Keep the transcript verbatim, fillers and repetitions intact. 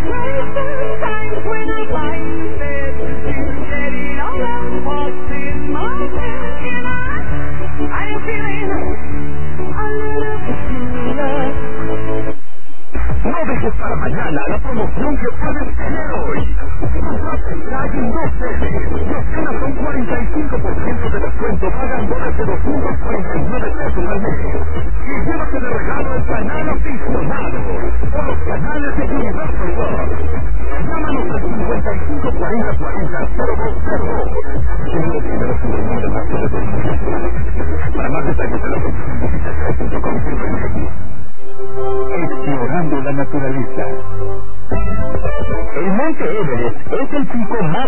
No dejes para mañana la promoción que puedes tener hoy. Trae en dos veces. Los cenas son cuarenta y cinco por ciento de descuento pagando desde doscientos cuarenta y nueve pesos al mes. Y llévate de regalo el canal aficionado o los canales de Universal World. Llámanos al cincuenta y cinco cuarenta cuarenta cero dos cero dos. Tienen los primeros souvenirs de marzo de dos mil diecinueve. Para más detalles de la promoción visita punto com punto m x. Explorando la naturaleza. El Monte Everest es el pico más